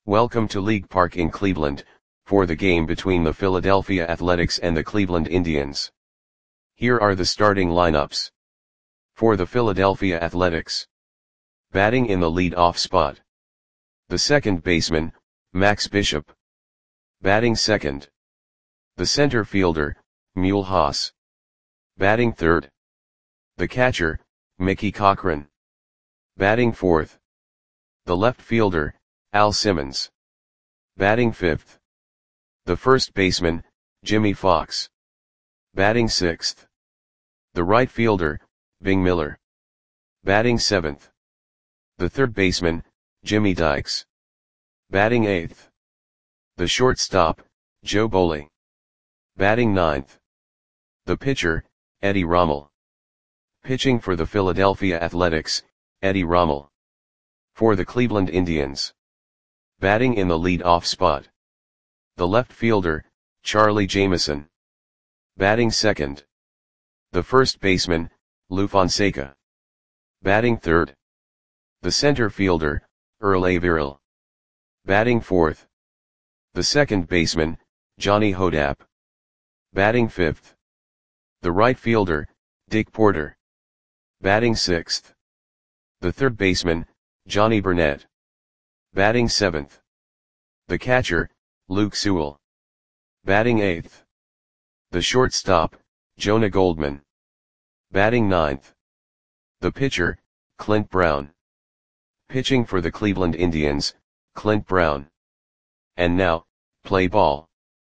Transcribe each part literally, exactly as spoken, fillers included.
Welcome to League Park in Cleveland, for the game between the Philadelphia Athletics and the Cleveland Indians. Here are the starting lineups. For the Philadelphia Athletics. Batting in the lead-off spot. The second baseman, Max Bishop. Batting second. The center fielder, Mule Haas. Batting third. The catcher, Mickey Cochrane. Batting fourth. The left fielder, Al Simmons. Batting fifth. The first baseman, Jimmie Foxx. Batting sixth. The right fielder, Bing Miller. Batting seventh. The third baseman, Jimmy Dykes. Batting eighth. The shortstop, Joe Boley. Batting ninth. The pitcher, Eddie Rommel. Pitching for the Philadelphia Athletics, Eddie Rommel. For the Cleveland Indians. Batting in the lead-off spot. The left fielder, Charlie Jameson. Batting second. The first baseman, Lou Fonseca. Batting third. The center fielder, Earl Averill. Batting fourth. The second baseman, Johnny Hodapp. Batting fifth. The right fielder, Dick Porter. Batting sixth. The third baseman, Johnny Burnett. Batting seventh. The catcher, Luke Sewell. Batting eighth. The shortstop, Jonah Goldman. Batting ninth. The pitcher, Clint Brown. Pitching for the Cleveland Indians, Clint Brown. And now, play ball.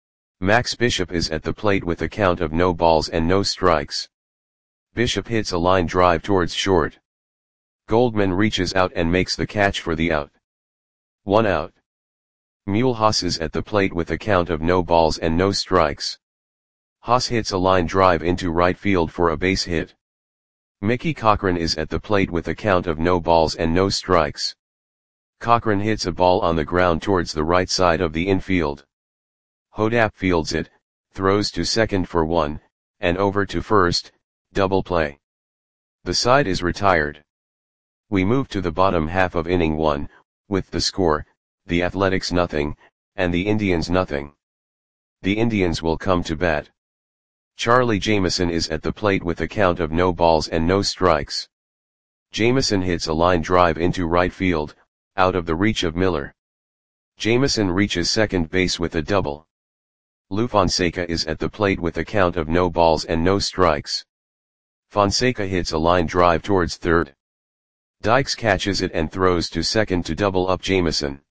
Max Bishop is at the plate with a count of no balls and no strikes. Bishop hits a line drive towards short. Goldman reaches out and makes the catch for the out. One out. Mule Haas is at the plate with a count of no balls and no strikes. Haas hits a line drive into right field for a base hit. Mickey Cochrane is at the plate with a count of no balls and no strikes. Cochrane hits a ball on the ground towards the right side of the infield. Hodapp fields it, throws to second for one, and over to first, double play. The side is retired. We move to the bottom half of inning one, with the score, the Athletics nothing, and the Indians nothing. The Indians will come to bat. Charlie Jameson is at the plate with a count of no balls and no strikes. Jameson hits a line drive into right field, out of the reach of Miller. Jameson reaches second base with a double. Lou Fonseca is at the plate with a count of no balls and no strikes. Fonseca hits a line drive towards third. Dykes catches it and throws to second to double up Jameson.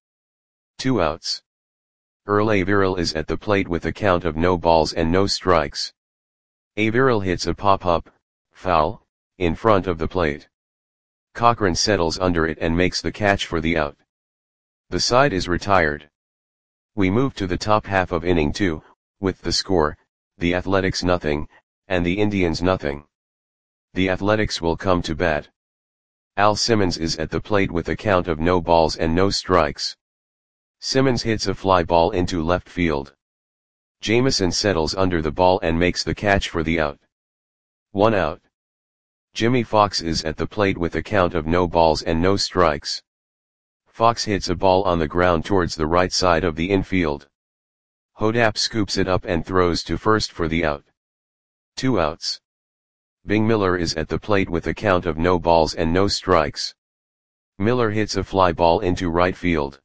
Two outs. Earl Averill is at the plate with a count of no balls and no strikes. Averill hits a pop-up, foul, in front of the plate. Cochrane settles under it and makes the catch for the out. The side is retired. We move to the top half of inning two, with the score, the Athletics nothing, and the Indians nothing. The Athletics will come to bat. Al Simmons is at the plate with a count of no balls and no strikes. Simmons hits a fly ball into left field. Jameson settles under the ball and makes the catch for the out. One out. Jimmie Foxx is at the plate with a count of no balls and no strikes. Foxx hits a ball on the ground towards the right side of the infield. Hodapp scoops it up and throws to first for the out. Two outs. Bing Miller is at the plate with a count of no balls and no strikes. Miller hits a fly ball into right field.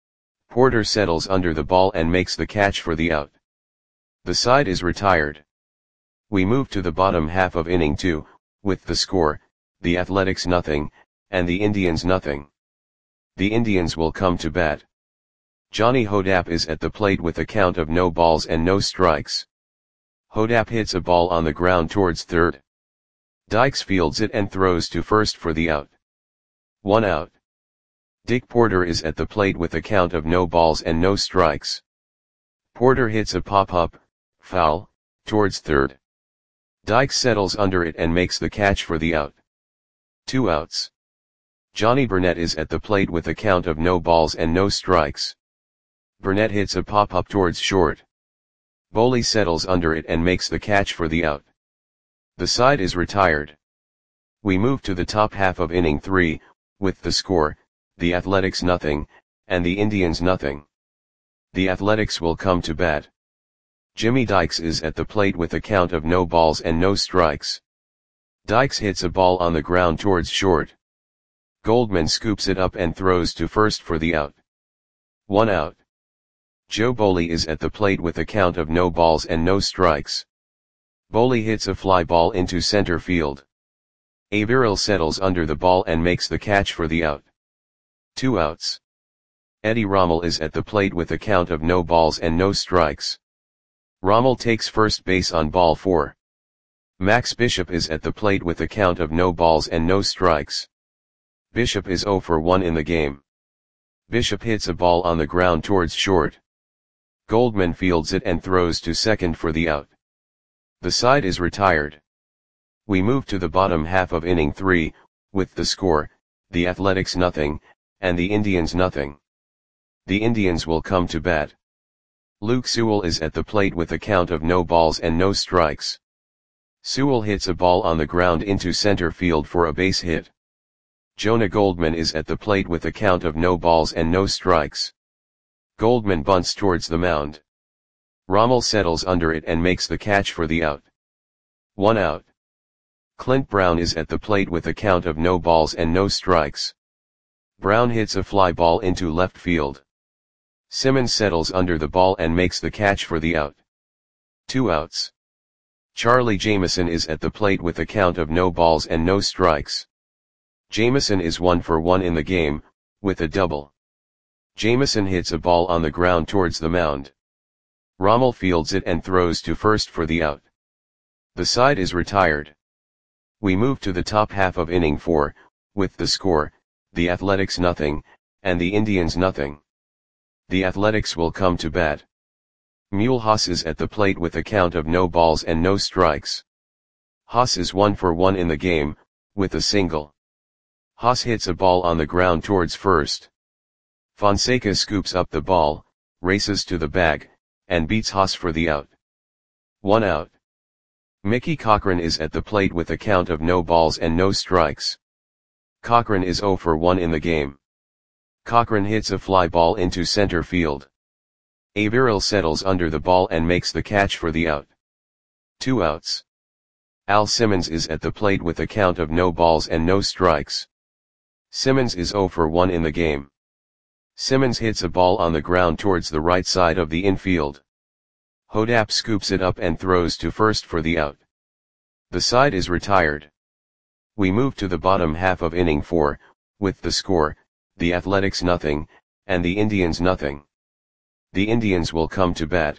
Porter settles under the ball and makes the catch for the out. The side is retired. We move to the bottom half of inning two, with the score, the Athletics nothing, and the Indians nothing. The Indians will come to bat. Johnny Hodapp is at the plate with a count of no balls and no strikes. Hodapp hits a ball on the ground towards third. Dykes fields it and throws to first for the out. One out. Dick Porter is at the plate with a count of no balls and no strikes. Porter hits a pop-up, foul, towards third. Dykes settles under it and makes the catch for the out. Two outs. Johnny Burnett is at the plate with a count of no balls and no strikes. Burnett hits a pop-up towards short. Boley settles under it and makes the catch for the out. The side is retired. We move to the top half of inning three, with the score, the Athletics nothing, and the Indians nothing. The Athletics will come to bat. Jimmy Dykes is at the plate with a count of no balls and no strikes. Dykes hits a ball on the ground towards short. Goldman scoops it up and throws to first for the out. One out. Joe Boley is at the plate with a count of no balls and no strikes. Boley hits a fly ball into center field. Averill settles under the ball and makes the catch for the out. Two outs. Eddie Rommel is at the plate with a count of no balls and no strikes. Rommel takes first base on ball four. Max Bishop is at the plate with a count of no balls and no strikes. Bishop is oh for one in the game. Bishop hits a ball on the ground towards short. Goldman fields it and throws to second for the out. The side is retired. We move to the bottom half of inning three, with the score, the Athletics nothing, and the Indians nothing. The Indians will come to bat. Luke Sewell is at the plate with a count of no balls and no strikes. Sewell hits a ball on the ground into center field for a base hit. Jonah Goldman is at the plate with a count of no balls and no strikes. Goldman bunts towards the mound. Rommel settles under it and makes the catch for the out. One out. Clint Brown is at the plate with a count of no balls and no strikes. Brown hits a fly ball into left field. Simmons settles under the ball and makes the catch for the out. Two outs. Charlie Jameson is at the plate with a count of no balls and no strikes. Jameson is one for one in the game, with a double. Jameson hits a ball on the ground towards the mound. Rommel fields it and throws to first for the out. The side is retired. We move to the top half of inning four, with the score, the Athletics nothing, and the Indians nothing. The Athletics will come to bat. Mule Haas is at the plate with a count of no balls and no strikes. Haas is one for one in the game, with a single. Haas hits a ball on the ground towards first. Fonseca scoops up the ball, races to the bag, and beats Haas for the out. One out. Mickey Cochran is at the plate with a count of no balls and no strikes. Cochran is oh for one in the game. Cochran hits a fly ball into center field. Averill settles under the ball and makes the catch for the out. Two outs. Al Simmons is at the plate with a count of no balls and no strikes. Simmons is oh for one in the game. Simmons hits a ball on the ground towards the right side of the infield. Hodap scoops it up and throws to first for the out. The side is retired. We move to the bottom half of inning four, with the score, the Athletics nothing, and the Indians nothing. The Indians will come to bat.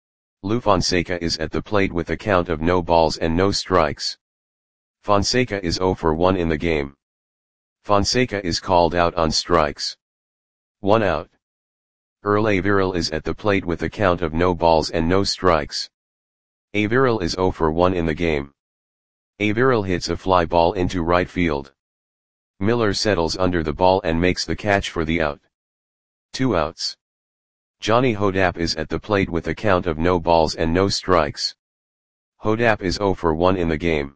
Lou Fonseca is at the plate with a count of no balls and no strikes. Fonseca is oh for one in the game. Fonseca is called out on strikes. One out. Earl Averill is at the plate with a count of no balls and no strikes. Averill is oh for one in the game. Averill hits a fly ball into right field. Miller settles under the ball and makes the catch for the out. Two outs. Johnny Hodap is at the plate with a count of no balls and no strikes. Hodap is oh for one in the game.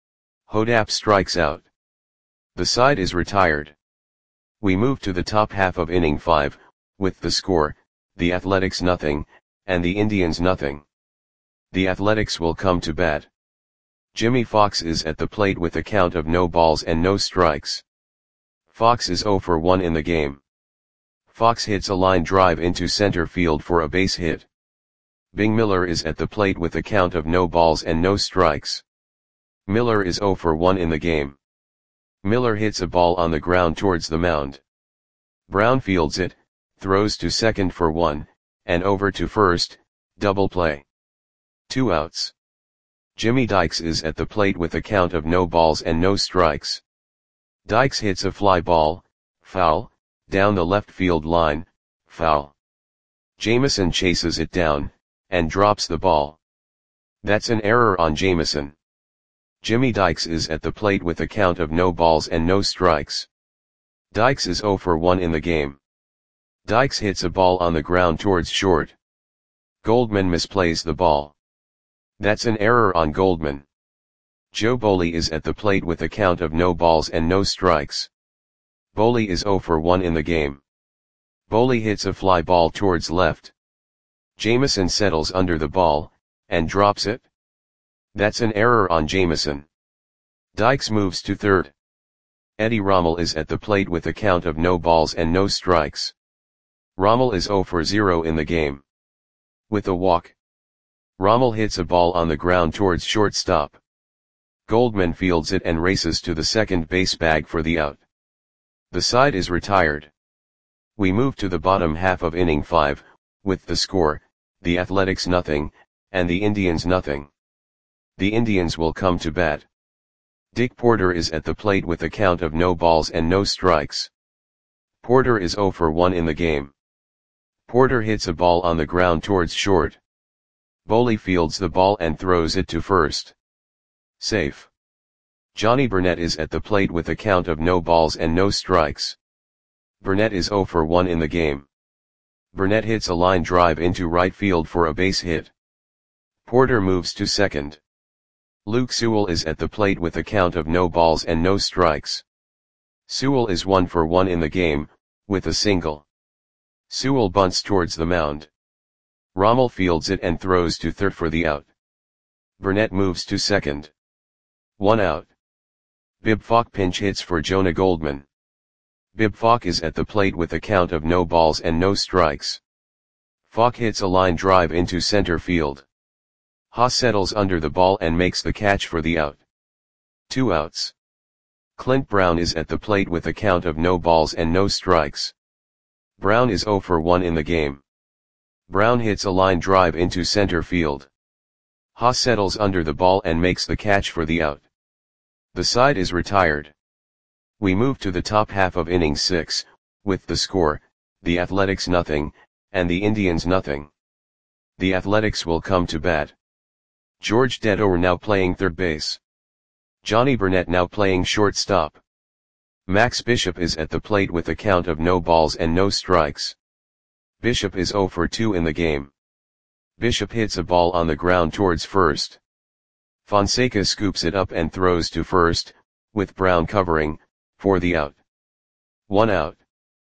Hodap strikes out. The side is retired. We move to the top half of inning five, with the score, the Athletics nothing, and the Indians nothing. The Athletics will come to bat. Jimmy Fox is at the plate with a count of no balls and no strikes. Fox is oh for one in the game. Fox hits a line drive into center field for a base hit. Bing Miller is at the plate with a count of no balls and no strikes. Miller is oh for one in the game. Miller hits a ball on the ground towards the mound. Brown fields it, throws to second for one, and over to first, double play. Two outs. Jimmy Dykes is at the plate with a count of no balls and no strikes. Dykes hits a fly ball, foul, down the left field line, foul. Jameson chases it down, and drops the ball. That's an error on Jameson. Jimmy Dykes is at the plate with a count of no balls and no strikes. Dykes is oh for one in the game. Dykes hits a ball on the ground towards short. Goldman misplays the ball. That's an error on Goldman. Joe Boley is at the plate with a count of no balls and no strikes. Boley is oh for one in the game. Boley hits a fly ball towards left. Jamieson settles under the ball, and drops it. That's an error on Jamieson. Dykes moves to third. Eddie Rommel is at the plate with a count of no balls and no strikes. Rommel is zero for zero in the game. With a walk, Rommel hits a ball on the ground towards shortstop. Goldman fields it and races to the second base bag for the out. The side is retired. We move to the bottom half of inning five, with the score, the Athletics nothing, and the Indians nothing. The Indians will come to bat. Dick Porter is at the plate with a count of no balls and no strikes. Porter is zero for one in the game. Porter hits a ball on the ground towards short. Boley fields the ball and throws it to first. Safe. Johnny Burnett is at the plate with a count of no balls and no strikes. Burnett is zero for one in the game. Burnett hits a line drive into right field for a base hit. Porter moves to second. Luke Sewell is at the plate with a count of no balls and no strikes. Sewell is one for one in the game, with a single. Sewell bunts towards the mound. Rommel fields it and throws to third for the out. Burnett moves to second. One out. Bib Falk pinch hits for Jonah Goldman. Bib Falk is at the plate with a count of no balls and no strikes. Falk hits a line drive into center field. Haas settles under the ball and makes the catch for the out. Two outs. Clint Brown is at the plate with a count of no balls and no strikes. Brown is zero for one in the game. Brown hits a line drive into center field. Haas settles under the ball and makes the catch for the out. The side is retired. We move to the top half of inning six, with the score, the Athletics nothing, and the Indians nothing. The Athletics will come to bat. George Dedoer now playing third base. Johnny Burnett now playing shortstop. Max Bishop is at the plate with a count of no balls and no strikes. Bishop is zero for two in the game. Bishop hits a ball on the ground towards first. Fonseca scoops it up and throws to first, with Brown covering, for the out. One out.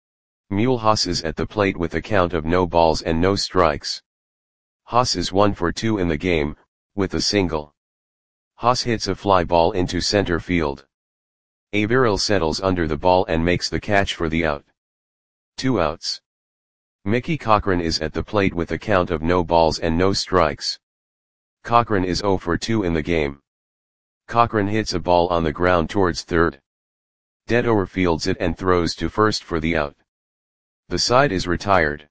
Mule Haas is at the plate with a count of no balls and no strikes. Haas is one for two in the game, with a single. Haas hits a fly ball into center field. Averill settles under the ball and makes the catch for the out. Two outs. Mickey Cochrane is at the plate with a count of no balls and no strikes. Cochrane is zero for two in the game. Cochrane hits a ball on the ground towards third. Dedoer fields it and throws to first for the out. The side is retired.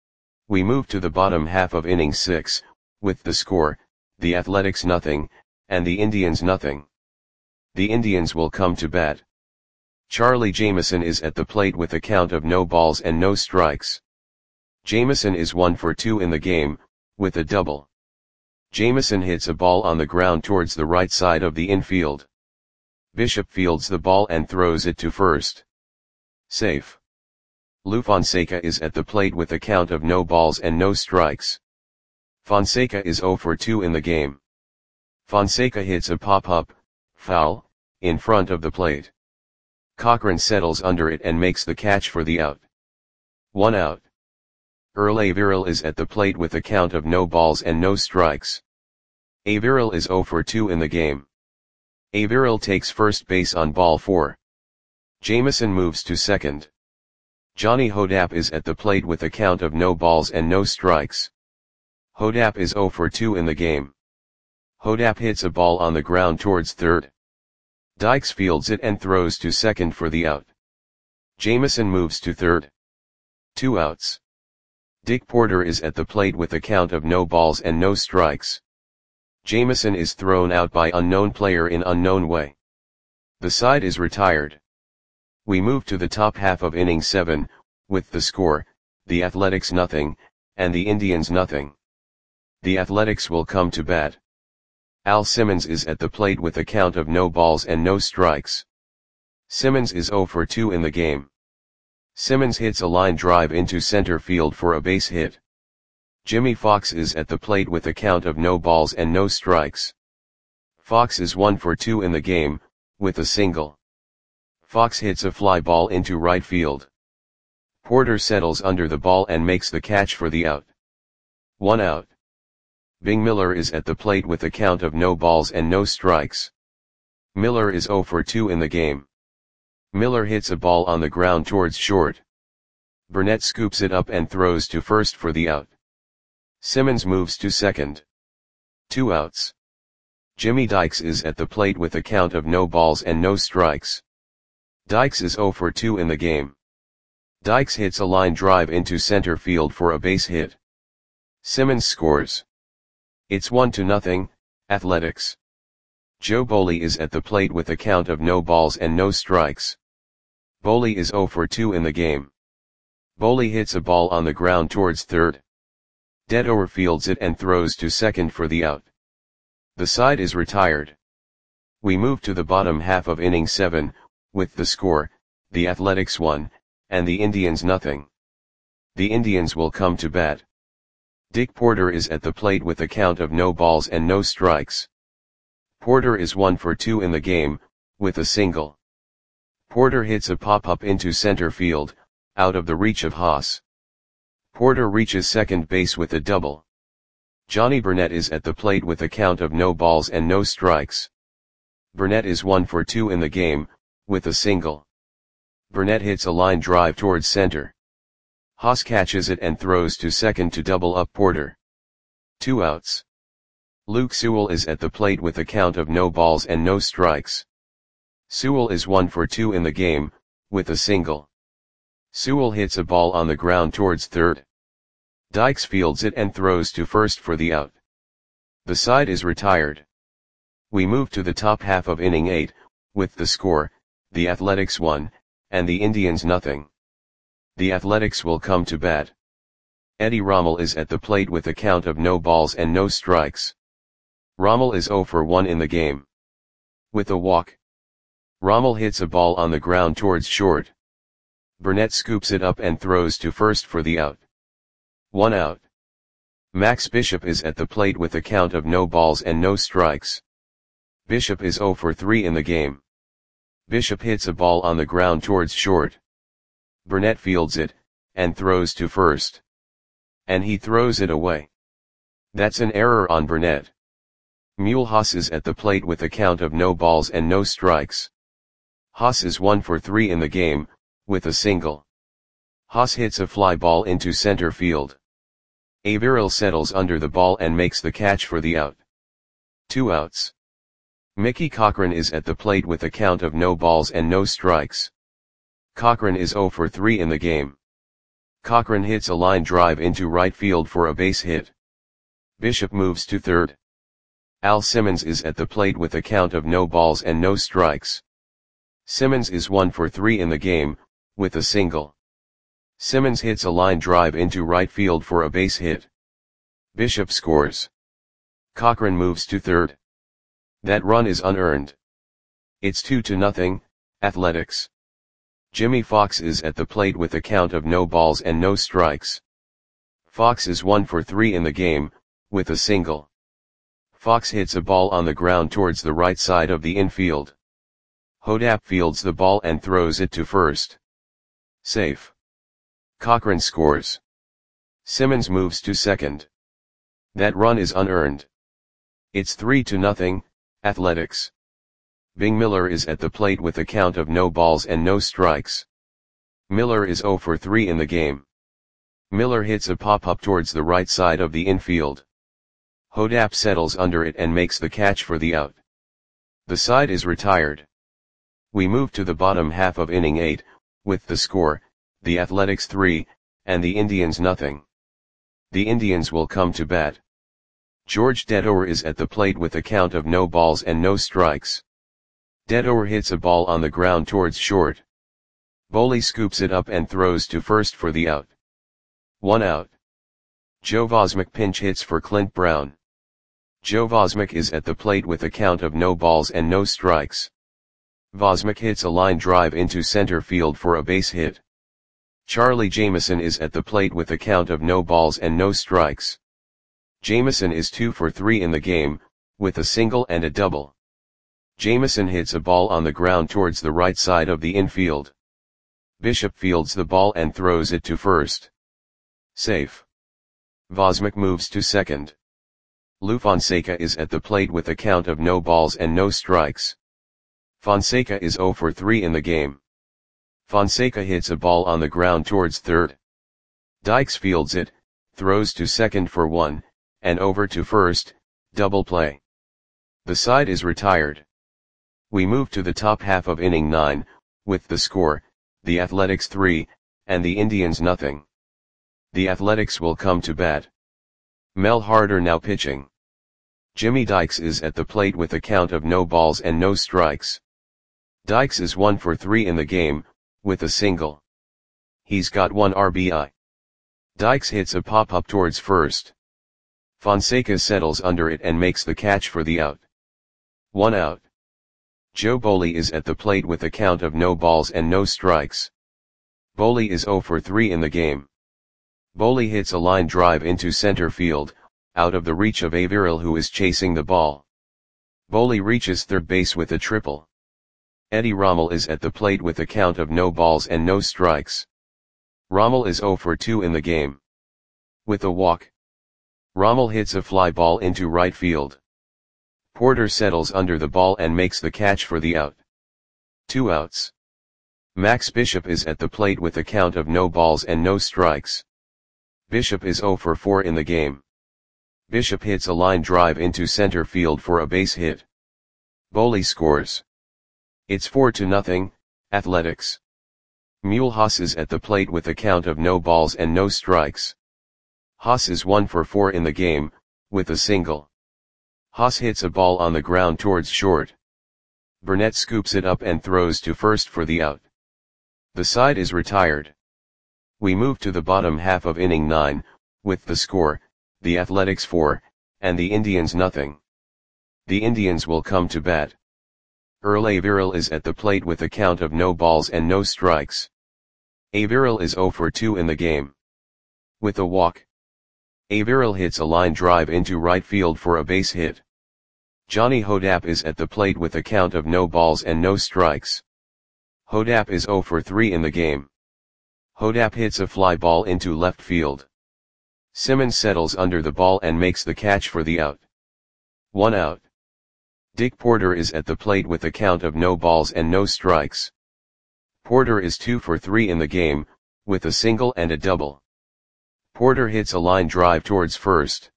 We move to the bottom half of inning six, with the score, the Athletics nothing, and the Indians nothing. The Indians will come to bat. Charlie Jamieson is at the plate with a count of no balls and no strikes. Jamieson is one for two in the game, with a double. Jamieson hits a ball on the ground towards the right side of the infield. Bishop fields the ball and throws it to first. Safe. Lou Fonseca is at the plate with a count of no balls and no strikes. Fonseca is zero for two in the game. Fonseca hits a pop-up, foul, in front of the plate. Cochrane settles under it and makes the catch for the out. One out. Earl Averill is at the plate with a count of no balls and no strikes. Averill is zero for two in the game. Averill takes first base on ball four. Jamieson moves to second. Johnny Hodapp is at the plate with a count of no balls and no strikes. Hodapp is zero for two in the game. Hodapp hits a ball on the ground towards third. Dykes fields it and throws to second for the out. Jamieson moves to third. Two outs. Dick Porter is at the plate with a count of no balls and no strikes. Jamieson is thrown out by unknown player in unknown way. The side is retired. We move to the top half of inning seven, with the score, the Athletics nothing, and the Indians nothing. The Athletics will come to bat. Al Simmons is at the plate with a count of no balls and no strikes. Simmons is zero for two in the game. Simmons hits a line drive into center field for a base hit. Jimmy Fox is at the plate with a count of no balls and no strikes. Fox is one for two in the game, with a single. Fox hits a fly ball into right field. Porter settles under the ball and makes the catch for the out. One out. Bing Miller is at the plate with a count of no balls and no strikes. Miller is zero for two in the game. Miller hits a ball on the ground towards short. Burnett scoops it up and throws to first for the out. Simmons moves to second. Two outs. Jimmy Dykes is at the plate with a count of no balls and no strikes. Dykes is zero for two in the game. Dykes hits a line drive into center field for a base hit. Simmons scores. It's one to nothing, Athletics. Joe Boley is at the plate with a count of no balls and no strikes. Boley is zero for two in the game. Boley hits a ball on the ground towards third. Dettower fields it and throws to second for the out. The side is retired. We move to the bottom half of inning seven, with the score, the Athletics one, and the Indians nothing. The Indians will come to bat. Dick Porter is at the plate with a count of no balls and no strikes. Porter is one for two in the game, with a single. Porter hits a pop-up into center field, out of the reach of Haas. Porter reaches second base with a double. Johnny Burnett is at the plate with a count of no balls and no strikes. Burnett is one for two in the game, with a single. Burnett hits a line drive towards center. Haas catches it and throws to second to double up Porter. Two outs. Luke Sewell is at the plate with a count of no balls and no strikes. Sewell is one for two in the game, with a single. Sewell hits a ball on the ground towards third. Dykes fields it and throws to first for the out. The side is retired. We move to the top half of inning eight, with the score, the Athletics one, and the Indians nothing. The Athletics will come to bat. Eddie Rommel is at the plate with a count of no balls and no strikes. Rommel is zero for one in the game. With a walk. Rommel hits a ball on the ground towards short. Burnett scoops it up and throws to first for the out. One out. Max Bishop is at the plate with a count of no balls and no strikes. Bishop is zero for three in the game. Bishop hits a ball on the ground towards short. Burnett fields it, and throws to first. And he throws it away. That's an error on Burnett. Mule Haas is at the plate with a count of no balls and no strikes. Haas is one for three in the game, with a single. Haas hits a fly ball into center field. Averill settles under the ball and makes the catch for the out. Two outs. Mickey Cochrane is at the plate with a count of no balls and no strikes. Cochrane is zero for three in the game. Cochrane hits a line drive into right field for a base hit. Bishop moves to third. Al Simmons is at the plate with a count of no balls and no strikes. Simmons is one for three in the game, with a single. Simmons hits a line drive into right field for a base hit. Bishop scores. Cochrane moves to third. That run is unearned. It's two to nothing, Athletics. Jimmy Fox is at the plate with a count of no balls and no strikes. Fox is one for three in the game, with a single. Fox hits a ball on the ground towards the right side of the infield. Hodap fields the ball and throws it to first. Safe. Cochrane scores. Simmons moves to second. That run is unearned. It's three to nothing, Athletics. Bing Miller is at the plate with a count of no balls and no strikes. Miller is zero for three in the game. Miller hits a pop-up towards the right side of the infield. Hodap settles under it and makes the catch for the out. The side is retired. We move to the bottom half of inning eight, with the score, the Athletics three, and the Indians nothing. The Indians will come to bat. George Dettower is at the plate with a count of no balls and no strikes. Dettower hits a ball on the ground towards short. Boley scoops it up and throws to first for the out. One out. Joe Vosmick pinch hits for Clint Brown. Joe Vosmick is at the plate with a count of no balls and no strikes. Vosmick hits a line drive into center field for a base hit. Charlie Jameson is at the plate with a count of no balls and no strikes. Jameson is two for three in the game, with a single and a double. Jameson hits a ball on the ground towards the right side of the infield. Bishop fields the ball and throws it to first. Safe. Vosmik moves to second. Lou Fonseca is at the plate with a count of no balls and no strikes. Fonseca is zero for three in the game. Fonseca hits a ball on the ground towards third. Dykes fields it, throws to second for one, and over to first, double play. The side is retired. We move to the top half of inning nine, with the score, the Athletics three, and the Indians nothing. The Athletics will come to bat. Mel Harder now pitching. Jimmy Dykes is at the plate with a count of no balls and no strikes. Dykes is one for three in the game, with a single. He's got one R B I. Dykes hits a pop-up towards first. Fonseca settles under it and makes the catch for the out. One out. Joe Boley is at the plate with a count of no balls and no strikes. Boley is zero for three in the game. Boley hits a line drive into center field, out of the reach of Averill, who is chasing the ball. Boley reaches third base with a triple. Eddie Rommel is at the plate with a count of no balls and no strikes. Rommel is zero for two in the game. With a walk. Rommel hits a fly ball into right field. Porter settles under the ball and makes the catch for the out. Two outs. Max Bishop is at the plate with a count of no balls and no strikes. Bishop is zero for four in the game. Bishop hits a line drive into center field for a base hit. Boley scores. It's four to nothing, Athletics. Mule Haas is at the plate with a count of no balls and no strikes. Haas is one for four in the game, with a single. Haas hits a ball on the ground towards short. Burnett scoops it up and throws to first for the out. The side is retired. We move to the bottom half of inning nine, with the score, the Athletics four, and the Indians nothing. The Indians will come to bat. Earl Averill is at the plate with a count of no balls and no strikes. Averill is zero for two in the game. With a walk. Averill hits a line drive into right field for a base hit. Johnny Hodapp is at the plate with a count of no balls and no strikes. Hodapp is zero for three in the game. Hodapp hits a fly ball into left field. Simmons settles under the ball and makes the catch for the out. One out. Dick Porter is at the plate with a count of no balls and no strikes. Porter is two for three in the game, with a single and a double. Porter hits a line drive towards first.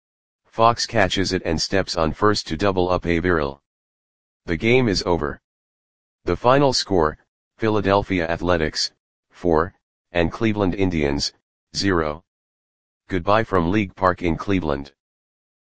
Fox catches it and steps on first to double up Averill. The game is over. The final score, Philadelphia Athletics, four, and Cleveland Indians, zero. Goodbye from League Park in Cleveland.